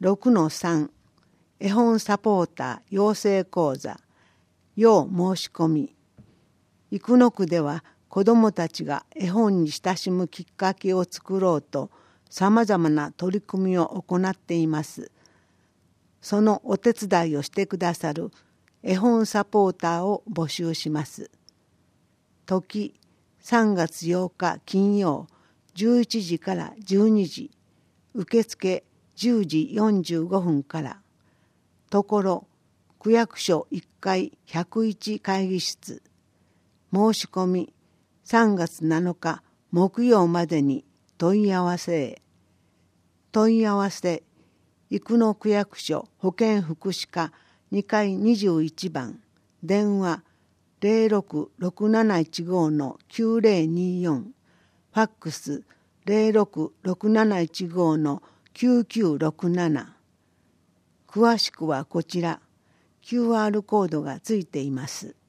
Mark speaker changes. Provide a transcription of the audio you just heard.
Speaker 1: 6-3絵本サポーター養成講座要申し込み。生野区では子どもたちが絵本に親しむきっかけを作ろうとさまざまな取り組みを行っています。そのお手伝いをしてくださる絵本サポーターを募集します。時3月8日金曜11時から12時、受付10時45分から。ところ区役所1階101会議室。申し込み3月7日木曜までに問い合わせへ。問い合わせ生野区役所保健福祉課2階21番電話066715-9024ファックス066715-9967。詳しくはこちら QR コードがついています。